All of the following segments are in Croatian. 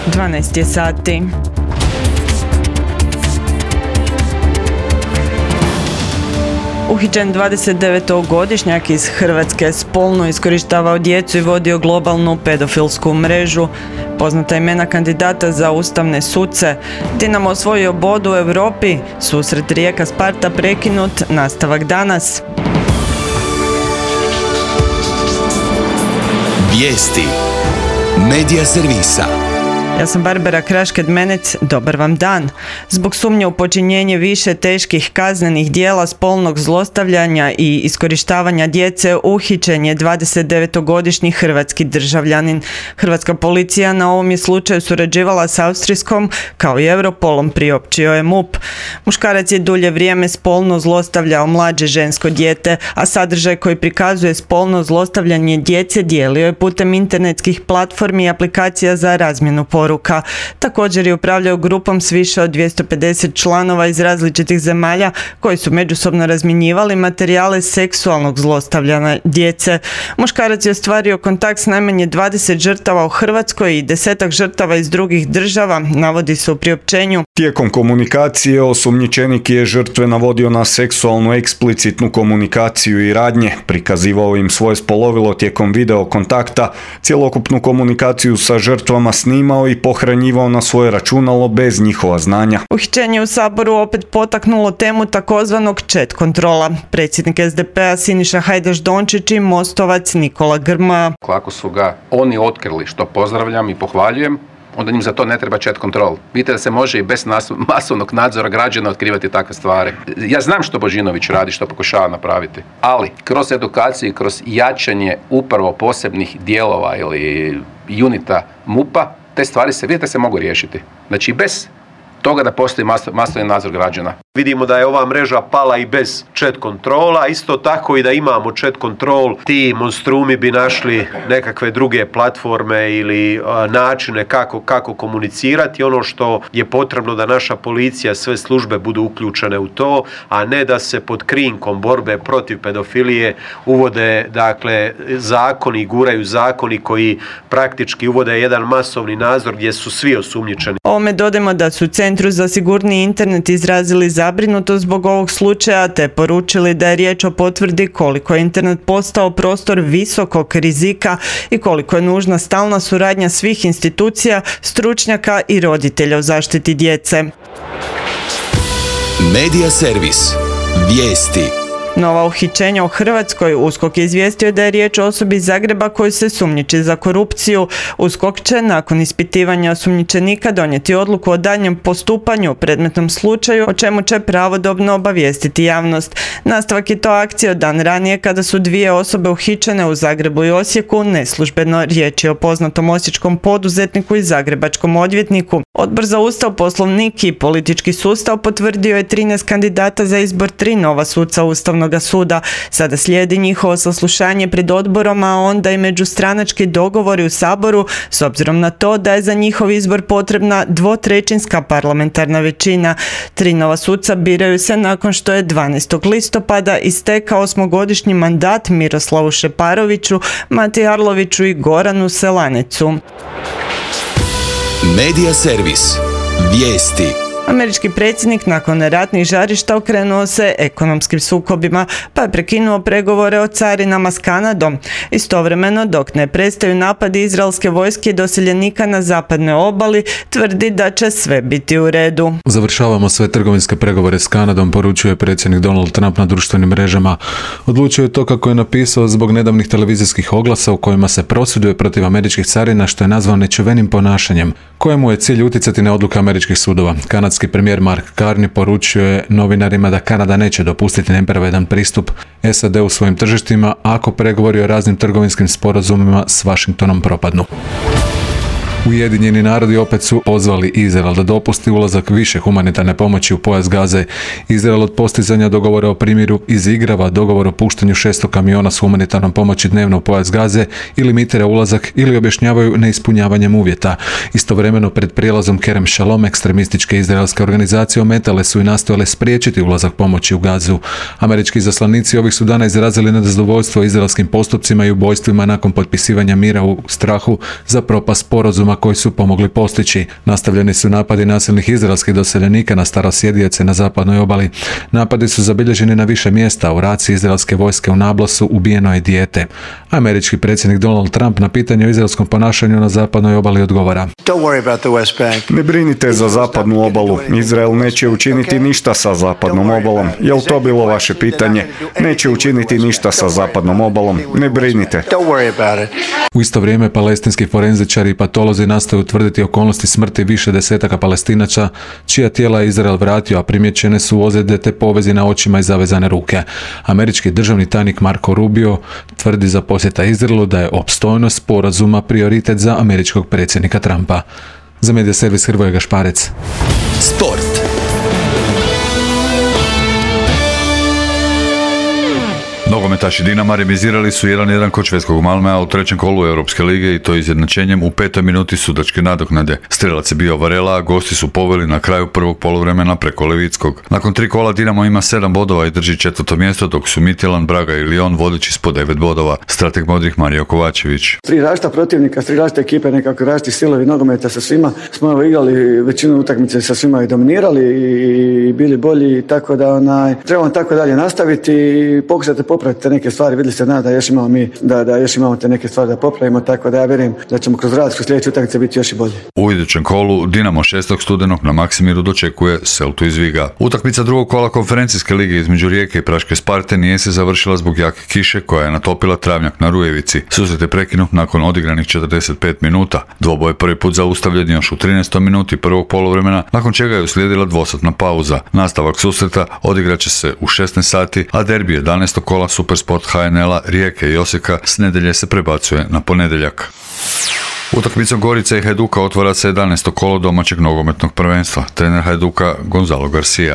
12 je sati. Uhićen 29-godišnjak iz Hrvatske spolno iskorištavao djecu i vodio globalnu pedofilsku mrežu. Poznata imena kandidata za ustavne suce. Dinamo osvojio bod u Europi, susret Rijeka Sparta prekinut, nastavak danas. Vijesti Medija servisa. Ja sam Barbara Krašked-Menec, dobar vam dan. Zbog sumnje u počinjenje više teških kaznenih djela spolnog zlostavljanja i iskorištavanja djece uhićen je 29-godišnji hrvatski državljanin. Hrvatska policija na ovom je slučaju surađivala s austrijskom, kao i Europolom, priopćio je MUP. Muškarac je dulje vrijeme spolno zlostavljao mlađe žensko dijete, a sadržaj koji prikazuje spolno zlostavljanje djece dijelio je putem internetskih platformi i aplikacija za razmjenu poruka. Također je upravljao grupom s više od 250 članova iz različitih zemalja koji su međusobno razmjenjivali materijale seksualnog zlostavljanja djece. Muškarac je ostvario kontakt s najmanje 20 žrtava u Hrvatskoj i 10 žrtava iz drugih država, navodi se u priopćenju. Tijekom komunikacije osumnjičenik je žrtve navodio na seksualnu eksplicitnu komunikaciju i radnje, prikazivao im svoje spolovilo tijekom video kontakta, cjelokupnu komunikaciju sa žrtvama snimao i pohranjivao na svoje računalo bez njihova znanja. Uhićenje u Saboru opet potaknulo temu takozvanog chat kontrola. Predsjednik SDP-a Siniša Hajdaš-Dončić i Mostovac Nikola Grmoja. Ako su ga oni otkrili, što pozdravljam i pohvaljujem, onda njim za to ne treba chat control. Vidite da se može i bez masovnog nadzora građana otkrivati takve stvari. Ja znam što Božinović radi, što pokušava napraviti, ali kroz edukaciju i kroz jačanje upravo posebnih dijelova ili unita MUP-a, te stvari se mogu riješiti. Znači bez toga da postoji masovni nadzor građana. Vidimo da je ova mreža pala i bez chat kontrola, isto tako i da imamo chat kontrol, ti monstrumi bi našli nekakve druge platforme ili načine kako komunicirati. Ono što je potrebno da naša policija, sve službe budu uključene u to, a ne da se pod krinkom borbe protiv pedofilije uvode zakoni, guraju zakoni koji praktički uvode jedan masovni nadzor gdje su svi osumnjičeni. Ovome dodajmo da su Centru za sigurniji internet izrazili zabrinutost zbog ovog slučaja te poručili da je riječ o potvrdi koliko je internet postao prostor visokog rizika i koliko je nužna stalna suradnja svih institucija, stručnjaka i roditelja u zaštiti djece. Medija servis. Vijesti. Nova uhićenja u Hrvatskoj. USKOK je izvijestio da je riječ o osobi iz Zagreba koji se sumnjiči za korupciju. USKOK će nakon ispitivanja osumnjičenika donijeti odluku o daljnjem postupanju u predmetnom slučaju, o čemu će pravodobno obavijestiti javnost. Nastavak je to akcije od dan ranije kada su dvije osobe uhićene u Zagrebu i Osijeku. Neslužbeno riječ je o poznatom osječkom poduzetniku i zagrebačkom odvjetniku. Odbor za Ustav, Poslovnik i politički sustav potvrdio je 13 kandidata za izbor 3 nova suca Ustavnog suda. Sada slijedi njihovo saslušanje pred odborom, a onda i međustranački dogovori u Saboru, s obzirom na to da je za njihov izbor potrebna 2/3 parlamentarna većina. 3 nova suca biraju se nakon što je 12. listopada istekao 8-godišnji mandat Miroslavu Šeparoviću, Mati Arloviću i Goranu Selanecu. Medija servis. Vijesti. Američki predsjednik nakon ratnih žarišta okrenuo se ekonomskim sukobima, pa je prekinuo pregovore o carinama s Kanadom. Istovremeno, dok ne prestaju napadi izraelske vojske i doseljenika na zapadnoj obali, tvrdi da će sve biti u redu. Završavamo sve trgovinske pregovore s Kanadom, poručuje predsjednik Donald Trump na društvenim mrežama. Odlučio je to, kako je napisao, zbog nedavnih televizijskih oglasa u kojima se prosvjeduje protiv američkih carina, što je nazvao nečuvenim ponašanjem, kojemu je cilj utjecati na odluke američkih sudova. Kanadski premijer Mark Carney poručio je novinarima da Kanada neće dopustiti nepravedan pristup SAD u svojim tržištima ako pregovori o raznim trgovinskim sporazumima s Washingtonom propadnu. Ujedinjeni narodi opet su pozvali Izrael da dopusti ulazak više humanitarne pomoći u pojas Gaze. Izrael od postizanja dogovora o primiru izigrava dogovor o puštanju 600 kamiona s humanitarnom pomoći dnevno u pojas Gaze i limitira ulazak ili objašnjavaju neispunjavanjem uvjeta. Istovremeno pred prijelazom Kerem Shalom ekstremističke izraelske organizacije ometale su i nastojale spriječiti ulazak pomoći u Gazu. Američki izaslanici ovih su dana izrazili nezadovoljstvo izraelskim postupcima i ubojstvima nakon potpisivanja mira u strahu za propast sporazuma koji su pomogli postići. Nastavljeni su napadi nasilnih izraelskih doseljenika na starosjedioce na zapadnoj obali. Napadi su zabilježeni na više mjesta. U raciji izraelske vojske u Nablosu ubijeno je dijete. Američki predsjednik Donald Trump na pitanje o izraelskom ponašanju na zapadnoj obali odgovara: Ne brinite za zapadnu obalu. Izrael neće učiniti ništa sa zapadnom obalom. Je li to bilo vaše pitanje? Neće učiniti ništa sa zapadnom obalom. Ne brinite. U isto vrijeme palestinski forenzičari i patolozi nastoje utvrditi okolnosti smrti više desetaka Palestinaca čija tijela je Izrael vratio, a primijećene su ozljede te povezi na očima i zavezane ruke. Američki državni tajnik Marco Rubio tvrdi za posjeta Izraelu da je opstojnost sporazuma prioritet za američkog predsjednika Trumpa. Za medija servis Hrvoje Gašparec. Sport. Nogometaši Dinama remizirali su 1-1 kod švedskog Malmea u trećem kolu Europske lige i to izjednačenjem u 5. minuti sudačke nadoknade. Strelac je bio Varela, a gosti su poveli na kraju prvog poluvremena preko Levickog. Nakon 3 kola Dinamo ima 7 bodova i drži 4. mjesto, dok su Midtjylland, Braga i Lyon vodeći s po 9 bodova. Strateg modrih Mario Kovačević. 3 različita protivnika, 3 različite ekipe, nekako različiti stilovi nogometa, sa svima smo igrali većinu utakmice, sa svima i dominirali i bili bolji, tako da trebamo tako dalje nastaviti i pokušati popraviti te neke stvari. Vidjeli ste da još imamo da još imamo te neke stvari da popravimo, tako da ja vjerujem da ćemo kroz rad kroz sljedeće utakmice biti još i bolji. U idućem kolu Dinamo 6. studenog na Maksimiru dočekuje Celtu iz Viga. Utakmica drugog kola konferencijske lige između Rijeke i Praške Sparte nije se završila zbog jake kiše koja je natopila travnjak na Rujevici. Susret je prekinut nakon odigranih 45 minuta. Dvoboj je prvi put zaustavljen još u 13. minuti prvog poluvremena, nakon čega je uslijedila dvosatna pauza. Nastavak susreta odigrat će se u 16 sati, a derbi 11. kola Supersport HNL-a Rijeke i Osijeka s nedjelje se prebacuje na ponedjeljak. Utakmicom Gorice i Hajduka otvara se 11. kolo domaćeg nogometnog prvenstva. Trener Hajduka Gonzalo Garcia.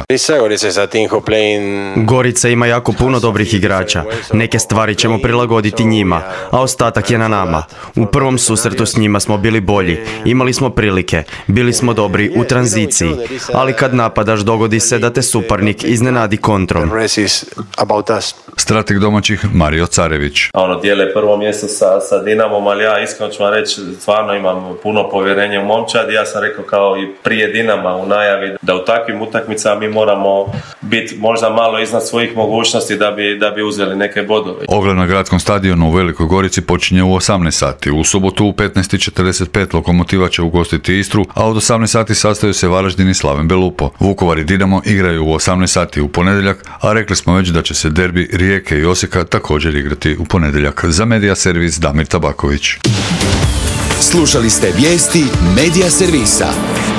Gorica ima jako puno dobrih igrača. Neke stvari ćemo prilagoditi njima, a ostatak je na nama. U prvom susretu s njima smo bili bolji, imali smo prilike, bili smo dobri u tranziciji, ali kad napadaš dogodi se da te suparnik iznenadi kontrom. Strateg domaćih Mario Carević. Dijele prvo mjesto sa Dinamom, ali ja iskreno ću vam reći, stvarno imam puno povjerenja u momčad. Ja sam rekao kao i prije Dinama u najavi da u takvim utakmicama mi moramo biti možda malo iznad svojih mogućnosti da bi uzeli neke bodove. Ogled na gradskom stadionu u Velikoj Gorici počinje u 18 sati. U subotu u 15:45 Lokomotiva će ugostiti Istru, a od 18 sati sastaju se Varaždin i Slaven Belupo. Vukovar i Dinamo igraju u 18 sati u ponedjeljak, a rekli smo već da će se derbi Rijeke i Osijeka također igrati u ponedjeljak. Za medija servis Damir Tabaković. Slušali ste vijesti Medija servisa.